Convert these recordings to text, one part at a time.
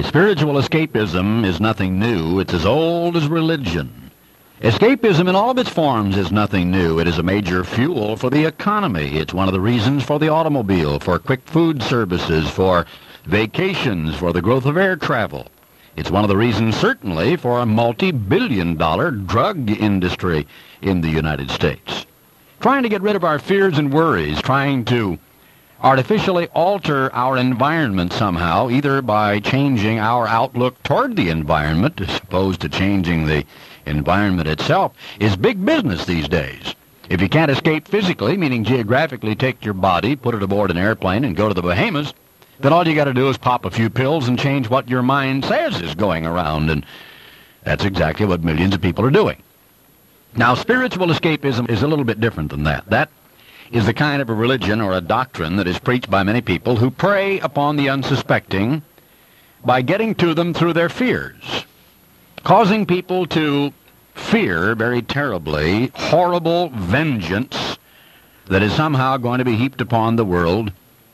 Spiritual escapism is nothing new. It's as old as religion. Escapism in all of its forms is nothing new. It is a major fuel for the economy. It's one of the reasons for the automobile, for quick food services, for vacations, for the growth of air travel. It's one of the reasons, certainly, for a multi-billion-dollar drug industry in the United States. Trying to get rid of our fears and worries, trying to artificially alter our environment somehow, either by changing our outlook toward the environment as opposed to changing the environment itself, is big business these days. If you can't escape physically, meaning geographically take your body, put it aboard an airplane, and go to the Bahamas, then all you got to do is pop a few pills and change what your mind says is going around, and that's exactly what millions of people are doing. Now, spiritual escapism is a little bit different than that. That is the kind of a religion or a doctrine that is preached by many people who prey upon the unsuspecting by getting to them through their fears, causing people to fear very terribly horrible vengeance that is somehow going to be heaped upon the world,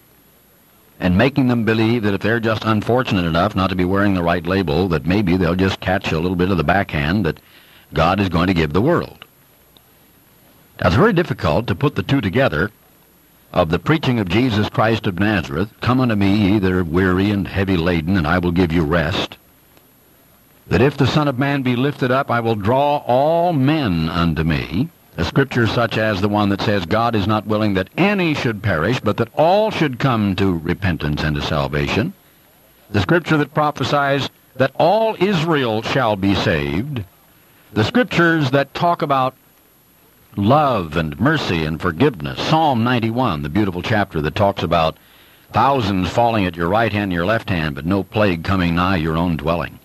and making them believe that if they're just unfortunate enough not to be wearing the right label, that maybe they'll just catch a little bit of the backhand that God is going to give the world. Now, it's very difficult to put the two together of the preaching of Jesus Christ of Nazareth, "Come unto me, ye that are weary and heavy laden, and I will give you rest. That if the Son of Man be lifted up, I will draw all men unto me." A scripture such as the one that says, "God is not willing that any should perish, but that all should come to repentance and to salvation." The scripture that prophesies that all Israel shall be saved. The scriptures that talk about love and mercy and forgiveness. Psalm 91, the beautiful chapter that talks about thousands falling at your right hand and your left hand, but no plague coming nigh your own dwelling.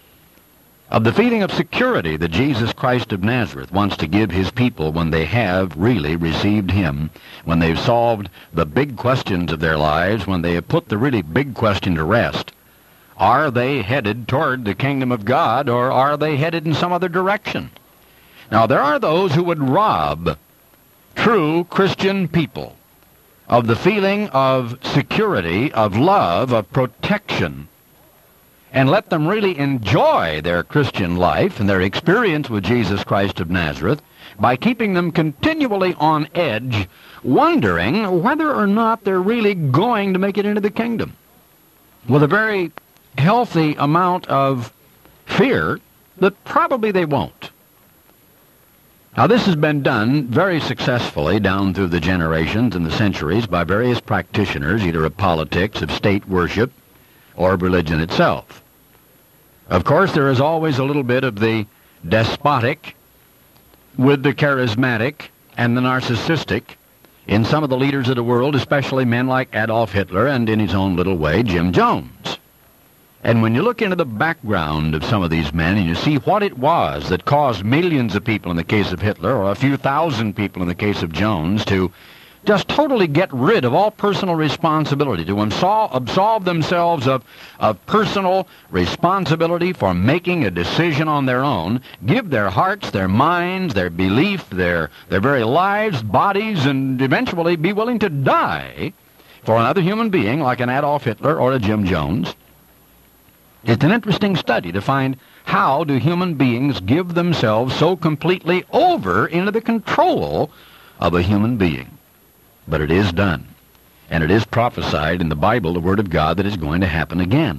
Of the feeling of security that Jesus Christ of Nazareth wants to give his people when they have really received him, when they've solved the big questions of their lives, when they have put the really big question to rest. Are they headed toward the kingdom of God, or are they headed in some other direction? Now, there are those who would rob true Christian people of the feeling of security, of love, of protection, and let them really enjoy their Christian life and their experience with Jesus Christ of Nazareth by keeping them continually on edge, wondering whether or not they're really going to make it into the kingdom, with a very healthy amount of fear that probably they won't. Now, this has been done very successfully down through the generations and the centuries by various practitioners, either of politics, of state worship, or of religion itself. Of course, there is always a little bit of the despotic with the charismatic and the narcissistic in some of the leaders of the world, especially men like Adolf Hitler and, in his own little way, Jim Jones. And when you look into the background of some of these men and you see what it was that caused millions of people in the case of Hitler, or a few thousand people in the case of Jones, to just totally get rid of all personal responsibility, to absolve themselves of personal responsibility for making a decision on their own, give their hearts, their minds, their belief, their very lives, bodies, and eventually be willing to die for another human being like an Adolf Hitler or a Jim Jones. It's an interesting study to find how do human beings give themselves so completely over into the control of a human being. But it is done, and it is prophesied in the Bible, the Word of God, that is going to happen again.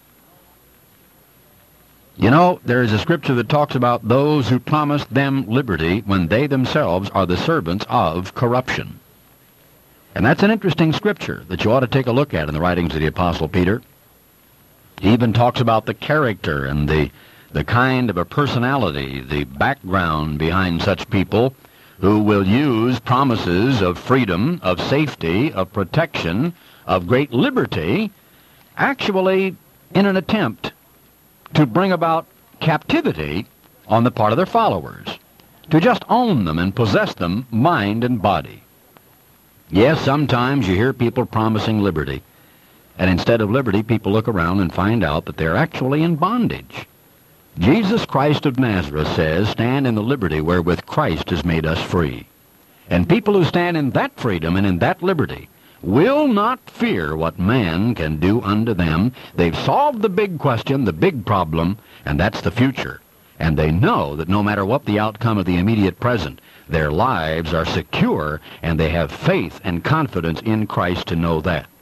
You know, there is a scripture that talks about those who promised them liberty when they themselves are the servants of corruption. And that's an interesting scripture that you ought to take a look at in the writings of the Apostle Peter. He even talks about the character and the kind of a personality, the background behind such people who will use promises of freedom, of safety, of protection, of great liberty, actually in an attempt to bring about captivity on the part of their followers, to just own them and possess them, mind and body. Yes, sometimes you hear people promising liberty. And instead of liberty, people look around and find out that they're actually in bondage. Jesus Christ of Nazareth says, "Stand in the liberty wherewith Christ has made us free." And people who stand in that freedom and in that liberty will not fear what man can do unto them. They've solved the big question, the big problem, and that's the future. And they know that no matter what the outcome of the immediate present, their lives are secure, and they have faith and confidence in Christ to know that.